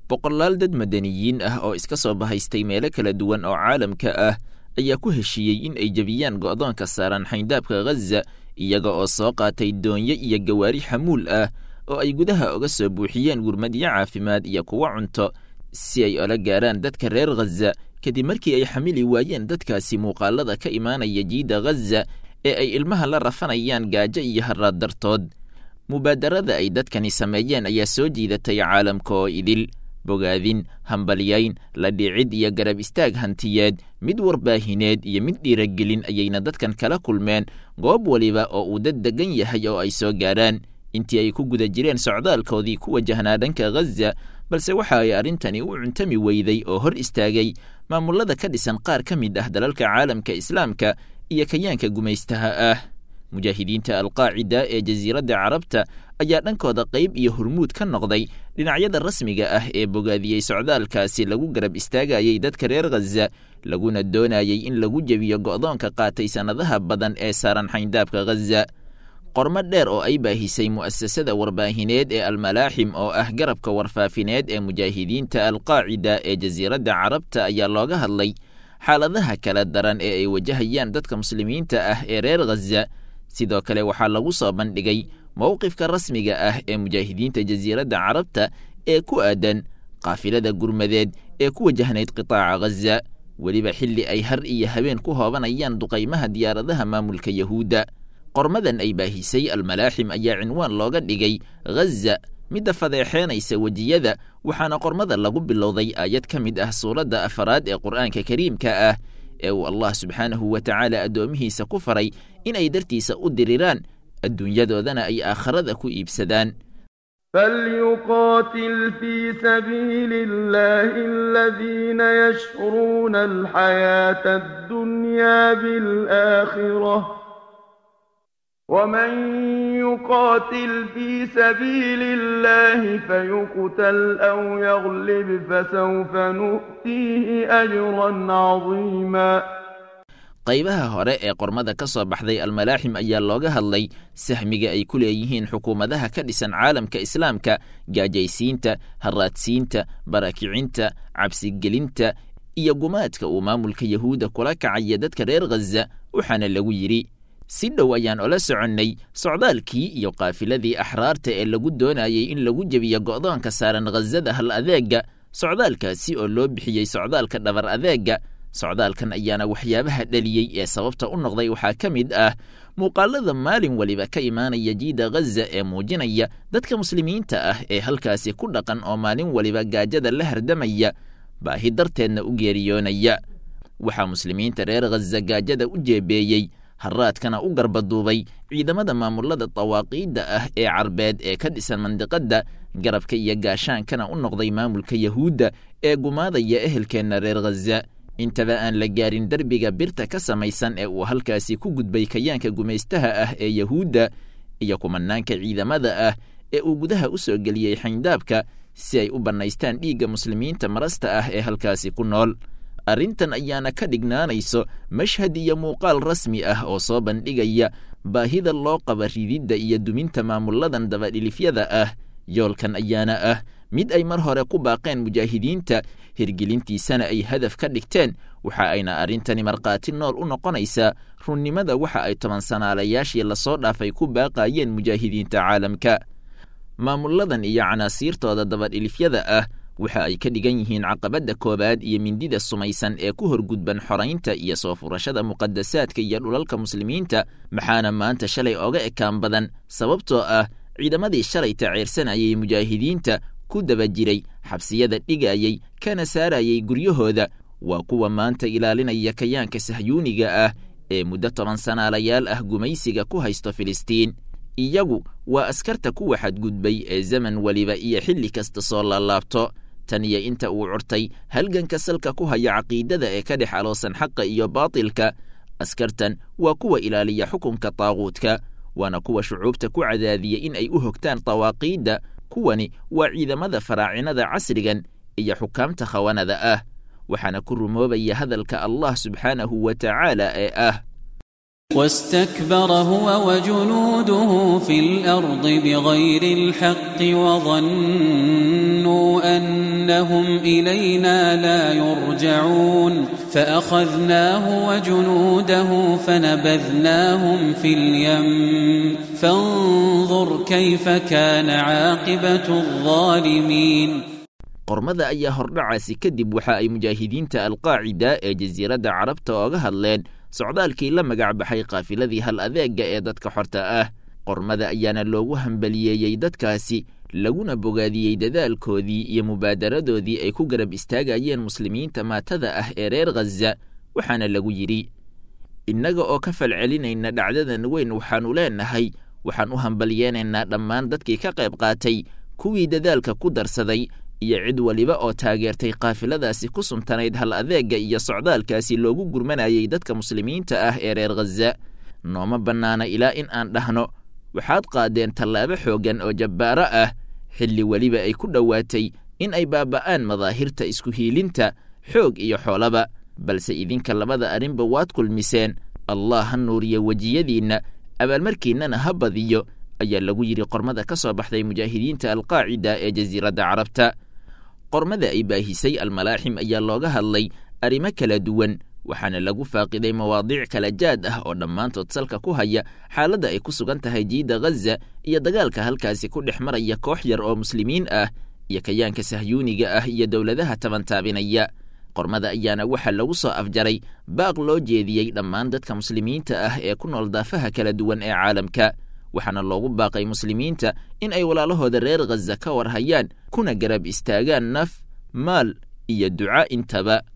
boqolaal dad madaniyiin ah oo iska soo bahaystay meelo kala duwan oo caalamka ah ayaa ku heshiiyey in ay jebiyaan go'doonka saaran xayndaabka Ghaza iyaga oo soo qaatay doonyo iyo gawaari xamuul ah oo ay gudaha uga soo buuxiyeen gurmadyo caafimaad iyo kuwa cunto si ay ola gaaraan dadka reer Ghaza kadib markii ay xamili waayeen dadkaasi muuqaalada ka imaanaya jiida Ghaza ee ay ilmaha la rafanayaan gaajo iyo haraad dartood. mubaadarada ay dadkani sameeyeen ayaa soo jiidatay caalamka oo idil, bogaadin, hambalyayn, la dhicid iyo garab istaag hantiyeed, mid warbaahineed iyo mid dhiiragelin ayayna dadkan kala kulmeen goob waliba oo uu dad degan yahay oo ay soo gaaraan intii ay ku guda jireen socdaalkoodii ku wajahnaa dhanka Ghaza, balse waxa ay arrintani u cuntami weyday oo hor istaagay maamulada ka dhisan qaar ka mid ah dalalka caalamka islaamka iyo kayaanka gumaystaha ah. mujaahidiinta alqaacida ee jasiiradda carabta ayaa dhankooda qayb iyo hormuud ka noqday dhinacyada rasmiga ah ee bogaadiyey socdaalkaasi lagu garab istaagayay dadka reer Ghaza laguna doonayay in lagu jebiyo go'doonka qaatay sanadaha badan ee saaran xayndaabka Ghaza. qormo dheer oo ay baahisay mu'asasada warbaahineed ee almalaaxim oo ah garabka warfaafineed ee mujaahidiinta alqaacida ee jasiiradda carabta ayaa looga hadlay xaaladaha kala daran ee ay wajahayaan dadka muslimiinta ah ee reer Ghaza. sidoo kale waxaa lagu soo bandhigay mowqifka rasmiga ah ee mujaahidiinta jasiiradda carabta ee ku aadan qaafilada gurmadeed ee ku wajahnayd qitaaca Ghaza, weliba xilli ay har iyo habeen ku hoobanayaan duqaymaha diyaaradaha maamulka Yahuudda. qormadan ay baahisay almalaaxim ayaa cinwaan looga dhigay Ghaza midda fadeexeenaysa wejiyada, waxaana qormada lagu bilowday aayad ka mid ah suuradda afaraad ee qur'aanka kariimka ah ee uu Allah subxaanahu wa tacaala addoomihiisa ku faray in ay dartiisa u diriraan adduunyadoodana ay aakhirada ku iibsadaan. فليقاتل في سبيل الله الذين يشرون الحياة الدنيا بالآخرة ومن يقاتل في سبيل الله فيقتل أو يغلب فسوف نؤتيه أجرا عظيما. qaybaha hore ee qormada ka soo baxday almalaaxim ayaa looga hadlay sahmiga ay ku leeyihiin xukuumadaha ka dhisan caalamka islaamka, gaajaysiinta, haraadsiinta, barakicinta, cabsigelinta iyo gumaadka uu maamulka Yahuudda kula kacaya dadka reer Ghaza. waxaana lagu yidhi si dhow ayaan ola soconnay socdaalkii iyo qaafiladii axraarta ee lagu doonayay in lagu jebiyo go'doonka saaran Ghazada hal adeega, socdaalkaasi oo loo bixiyey socdaalka dhabar adeega. socdaalkan ayaana waxyaabaha dhaliyey ee sababta u noqday waxaa ka mid ah muuqaalada maalin waliba ka imaanaya jiida Ghaza ee muujinaya dadka muslimiinta ah ee halkaasi ku dhaqan oo maalin waliba gaajada la hardamaya, baahi darteedna u geeriyoonaya. waxaa muslimiinta reer Ghaza gaajada u jeebeeyey, haraadkana u garbaduubay ciidamada maamulada tawaaqiidda ah ee carbeed ee ka dhisan mandiqadda, garabka iyo gaashaankana u noqday maamulka Yahuudda ee gumaadaya ehelkeenna reer Ghaza. intaba aan la gaarin derbiga birta ka samaysan ee uu halkaasi ku gudbay kayaanka gumaystaha ah ee Yahuudda iyo kumanaanka ciidamada ah ee uu gudaha u soo geliyey xayndaabka si ay u bannaystaan dhiigga muslimiinta marasta ah ee halkaasi ku nool. arrintan ayaana ka dhignaanayso mashhad iyo muuqaal rasmi ah oo soo bandhigaya baahida loo qaba rididda iyo duminta maamuladan dabadhilifyada ah. yoolkan ayaana ah mid ay mar hore ku baaqeen mujaahidiinta, hirgelintiisana ay hadaf ka dhigteen. waxa ayna arrintani markhaati nool u noqonaysaa runnimada waxa ay 10 sanaalayaashii lasoo dhaafay ku baaqayeen mujaahidiinta caalamka. maamuladan iyo canaasiirtooda dabadhilifyada ah waxa ay ka dhigan yihiin caqabadda koowaad iyo mindida sumaysan ee ku horgudban xoraynta iyo soo furashada muqadasaadka iyo dhulalka muslimiinta, maxaana maanta shalay oga ekaan badan sababtoo ah ciidamadii shalay taceersanayay mujaahidiinta ku daba jiray, xabsiyada dhigayay, kana saarayay guryahooda waa kuwa maanta ilaalinaya kayaanka sahyuuniga ah ee muddo 10 sanaalayaal ah gumaysiga ku haysto Filistiin. iyagu waa askarta kuwa xadgudbay ee zaman waliba iyo xilli kasta soo laalaabto, tan iyo inta uu curtay halganka salka ku haya caqiidada ee ka dhex aloosan xaqa iyo baatilka. askartan waa kuwa ilaaliya xukunka taaquudka, waana kuwa shucuubta ku cadaadiya in ay u hogtaan tawaaqiidda. kuwani waa ciidamada faraacinada casrigan iyo xukaamta khawanada ah, waxaana ku rumoobaya hadalka Allah subxaanahu wa tacaala ee ah واستكبر هو وجنوده في الأرض بغير الحق وظنوا وظنوا أنهم إلينا لا يرجعون فأخذناه وجنوده فنبذناهم في اليم فانظر كيف كان عاقبة الظالمين. qormada ayaa hordhacaasi kadib waxa ay mujaahidiinta alqaacida ee jasiiradda carabta ooga hadleen socdaalkii la magac baxay qaafiladii hal adeega ee dadka xorta ah. qormada ayaana loogu hambaliyeeyey dadkaasi laguna bogaadiyey dadaalkoodii iyo mubaadaradoodii ay ku garab istaagayeen muslimiinta maatada ah ee reer Ghaza. waxaana lagu yidhi, innaga oo ka falcelinayna dhacdadan weyn waxaanu leenahay waxaan u hambaliyeenaynaa dhammaan dadkii ka qayb qaatay, kuwii dadaalka ku darsaday iyo cid waliba oo taageertay qaafiladaasi ku suntanayd hal adeega iyo socdaalkaasi loogu gurmanayay dadka muslimiinta ah ee reer Ghaza. nooma bannaana ilaa in aan dhahno waxaad qaadeen tallaabo xooggan oo jabbaaro ah, xilli weliba ay ku dhowaatay in ay baaba'aan madaahirta isku hiilinta xoog iyo xoolaba, balse idinka labada arrinba waad kulmiseen. allah ha nuuriyo wejiyadiinna, abaalmarkiinnana ha badiyo, ayaa lagu yidhi qormada ka soo baxday mujaahidiinta alqaacida ee jasiiradda carabta. qormada ay baahisay almalaaxim ayaa looga hadlay arrimo kala duwan, waxaana lagu faaqiday mawaadiic kala jaad ah oo dhammaantood salka ku haya xaaladda ay ku sugan tahay jiida Ghaza iyo dagaalka halkaasi ku dhex maraya koox yar oo muslimiin ah iyo kayaanka sahyuuniga ah iyo dowladaha tabantaabinaya. qormada ayaana waxaa lagu soo afjaray baaq loo jeediyey dhammaan dadka muslimiinta ah ee ku nool daafaha kala duwan ee caalamka, waxaana loogu baaqay muslimiinta in ay walaalahooda reer Ghaza ka warhayaan kuna garab istaagaan naf, maal iyo duca intaba.